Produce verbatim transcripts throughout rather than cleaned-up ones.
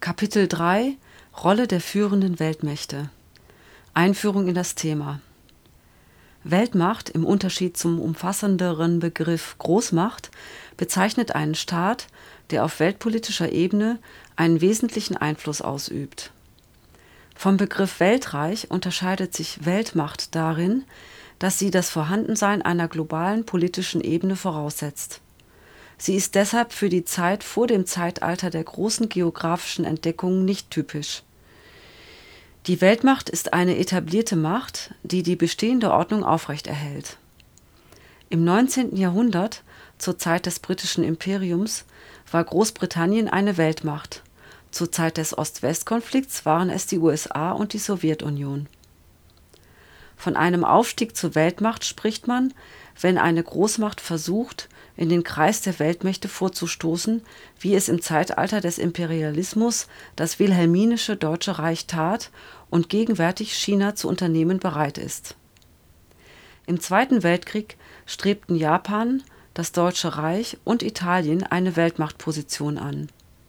Kapitel drei – Rolle der führenden Weltmächte. Einführung in das Thema. Weltmacht im Unterschied zum umfassenderen Begriff Großmacht bezeichnet einen Staat, der auf weltpolitischer Ebene einen wesentlichen Einfluss ausübt. Vom Begriff Weltreich unterscheidet sich Weltmacht darin, dass sie das Vorhandensein einer globalen politischen Ebene voraussetzt. Sie ist deshalb für die Zeit vor dem Zeitalter der großen geografischen Entdeckungen nicht typisch. Die Weltmacht ist eine etablierte Macht, die die bestehende Ordnung aufrechterhält. Im neunzehnten Jahrhundert, zur Zeit des britischen Imperiums, war Großbritannien eine Weltmacht. Zur Zeit des Ost-West-Konflikts waren es die U S A und die Sowjetunion. Von einem Aufstieg zur Weltmacht spricht man, wenn eine Großmacht versucht, in den Kreis der Weltmächte vorzustoßen, wie es im Zeitalter des Imperialismus das wilhelminische Deutsche Reich tat und gegenwärtig China zu unternehmen bereit ist. Im Zweiten Weltkrieg strebten Japan, das Deutsche Reich und Italien eine Weltmachtposition an.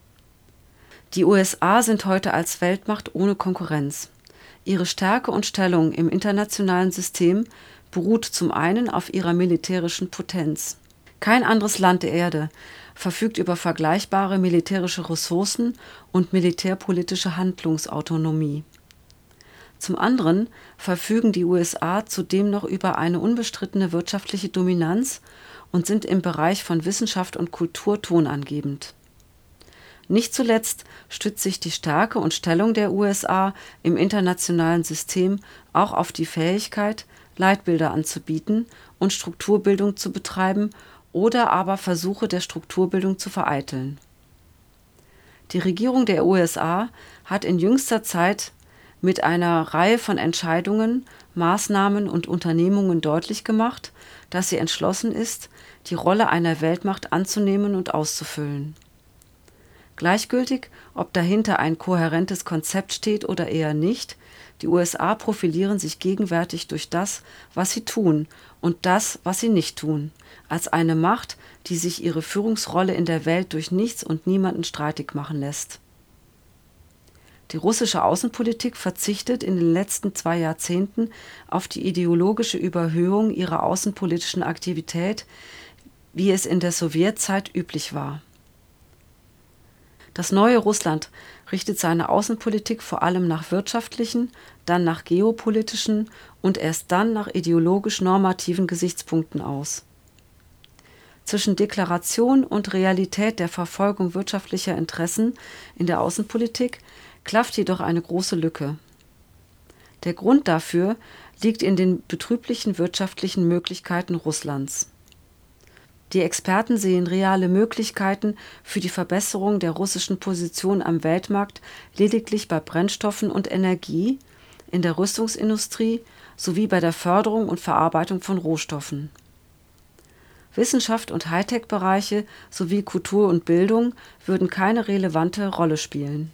Die U S A sind heute als Weltmacht ohne Konkurrenz. Ihre Stärke und Stellung im internationalen System beruht zum einen auf ihrer militärischen Potenz. Kein anderes Land der Erde verfügt über vergleichbare militärische Ressourcen und militärpolitische Handlungsautonomie. Zum anderen verfügen die U S A zudem noch über eine unbestrittene wirtschaftliche Dominanz und sind im Bereich von Wissenschaft und Kultur tonangebend. Nicht zuletzt stützt sich die Stärke und Stellung der U S A im internationalen System auch auf die Fähigkeit, Leitbilder anzubieten und Strukturbildung zu betreiben oder aber Versuche der Strukturbildung zu vereiteln. Die Regierung der U S A hat in jüngster Zeit mit einer Reihe von Entscheidungen, Maßnahmen und Unternehmungen deutlich gemacht, dass sie entschlossen ist, die Rolle einer Weltmacht anzunehmen und auszufüllen. Gleichgültig, ob dahinter ein kohärentes Konzept steht oder eher nicht, die U S A profilieren sich gegenwärtig durch das, was sie tun und das, was sie nicht tun, als eine Macht, die sich ihre Führungsrolle in der Welt durch nichts und niemanden streitig machen lässt. Die russische Außenpolitik verzichtet in den letzten zwei Jahrzehnten auf die ideologische Überhöhung ihrer außenpolitischen Aktivität, wie es in der Sowjetzeit üblich war. Das neue Russland richtet seine Außenpolitik vor allem nach wirtschaftlichen, dann nach geopolitischen und erst dann nach ideologisch-normativen Gesichtspunkten aus. Zwischen Deklaration und Realität der Verfolgung wirtschaftlicher Interessen in der Außenpolitik klafft jedoch eine große Lücke. Der Grund dafür liegt in den betrüblichen wirtschaftlichen Möglichkeiten Russlands. Die Experten sehen reale Möglichkeiten für die Verbesserung der russischen Position am Weltmarkt lediglich bei Brennstoffen und Energie, in der Rüstungsindustrie sowie bei der Förderung und Verarbeitung von Rohstoffen. Wissenschaft und Hightech-Bereiche sowie Kultur und Bildung würden keine relevante Rolle spielen.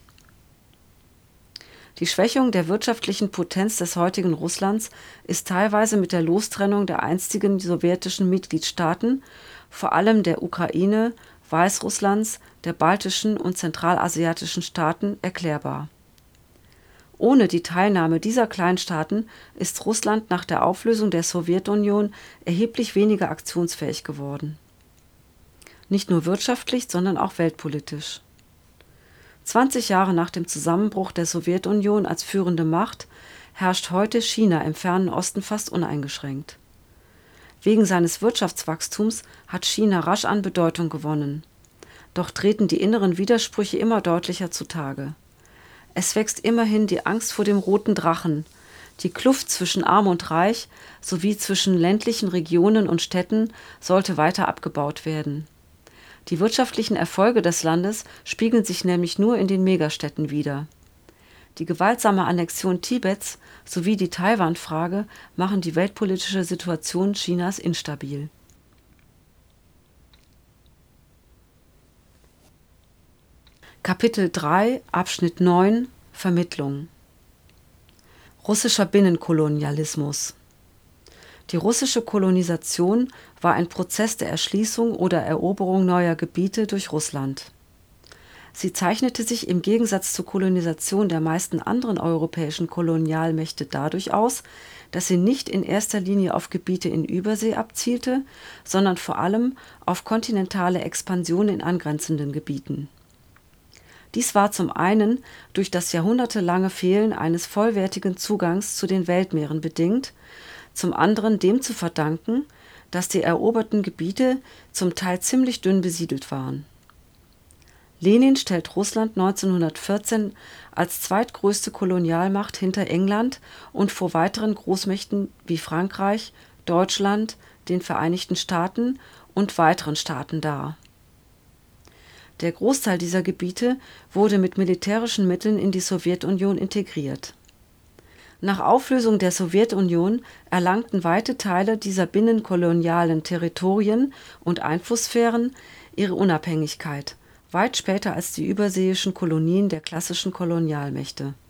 Die Schwächung der wirtschaftlichen Potenz des heutigen Russlands ist teilweise mit der Lostrennung der einstigen sowjetischen Mitgliedstaaten, vor allem der Ukraine, Weißrusslands, der baltischen und zentralasiatischen Staaten, erklärbar. Ohne die Teilnahme dieser Kleinstaaten ist Russland nach der Auflösung der Sowjetunion erheblich weniger aktionsfähig geworden. Nicht nur wirtschaftlich, sondern auch weltpolitisch. zwanzig Jahre nach dem Zusammenbruch der Sowjetunion als führende Macht herrscht heute China im fernen Osten fast uneingeschränkt. Wegen seines Wirtschaftswachstums hat China rasch an Bedeutung gewonnen. Doch treten die inneren Widersprüche immer deutlicher zutage. Es wächst immerhin die Angst vor dem roten Drachen. Die Kluft zwischen Arm und Reich sowie zwischen ländlichen Regionen und Städten sollte weiter abgebaut werden. Die wirtschaftlichen Erfolge des Landes spiegeln sich nämlich nur in den Megastädten wider. Die gewaltsame Annexion Tibets sowie die Taiwan-Frage machen die weltpolitische Situation Chinas instabil. Kapitel drei, Abschnitt neun Vermittlung. Russischer Binnenkolonialismus. Die russische Kolonisation war ein Prozess der Erschließung oder Eroberung neuer Gebiete durch Russland. Sie zeichnete sich im Gegensatz zur Kolonisation der meisten anderen europäischen Kolonialmächte dadurch aus, dass sie nicht in erster Linie auf Gebiete in Übersee abzielte, sondern vor allem auf kontinentale Expansion in angrenzenden Gebieten. Dies war zum einen durch das jahrhundertelange Fehlen eines vollwertigen Zugangs zu den Weltmeeren bedingt, zum anderen dem zu verdanken, dass die eroberten Gebiete zum Teil ziemlich dünn besiedelt waren. Lenin stellt Russland neunzehnhundertvierzehn als zweitgrößte Kolonialmacht hinter England und vor weiteren Großmächten wie Frankreich, Deutschland, den Vereinigten Staaten und weiteren Staaten dar. Der Großteil dieser Gebiete wurde mit militärischen Mitteln in die Sowjetunion integriert. Nach Auflösung der Sowjetunion erlangten weite Teile dieser binnenkolonialen Territorien und Einflusssphären ihre Unabhängigkeit, weit später als die überseeischen Kolonien der klassischen Kolonialmächte